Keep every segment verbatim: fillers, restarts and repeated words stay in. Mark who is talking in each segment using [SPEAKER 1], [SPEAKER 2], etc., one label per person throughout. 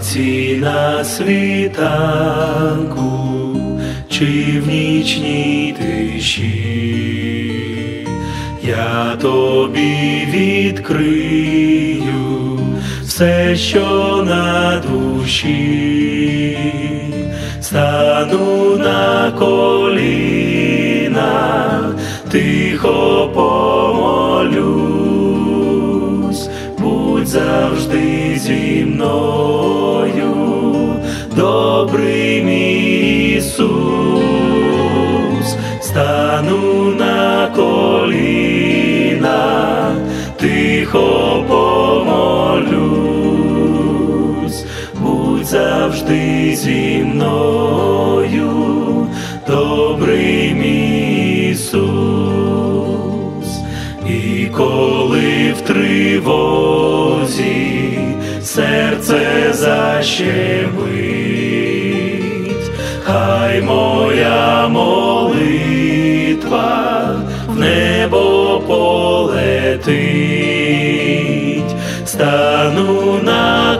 [SPEAKER 1] вранці на світанку, чи в нічній тиші, я тобі відкрию все, що на душі, стану на коліна, тихо помолюсь, будь завжди зі мною, добрий мій Ісус. Стану на коліна, тихо помолюсь, будь завжди зі мною, добрий мій Ісус. І коли в тривозі серце защемить, хай моя молитва в небо полетить, стану на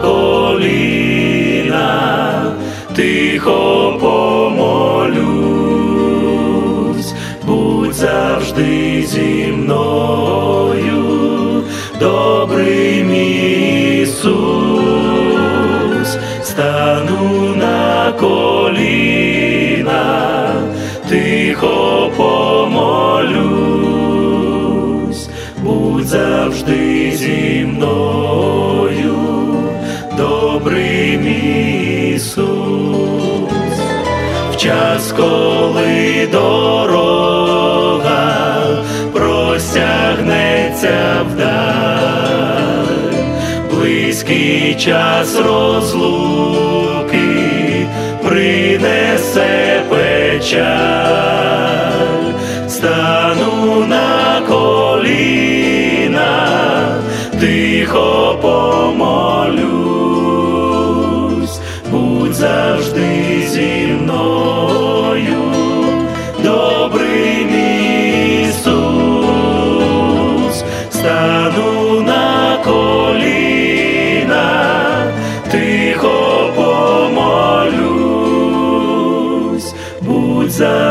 [SPEAKER 1] коліна, тихо помолюсь, будь завжди зі мною, добрий мій Ісус. Стану на коліна, тихо помолюсь, будь завжди зі мною, добрий мій Ісус. В час, коли дорога простягнеться вдаль, близький час розлуки принесе печаль, стану на коліна, тихо помолюсь, будь завжди зі мною, добрий мій Ісус. Стану на коліна, тихо помолюсь, будь завжди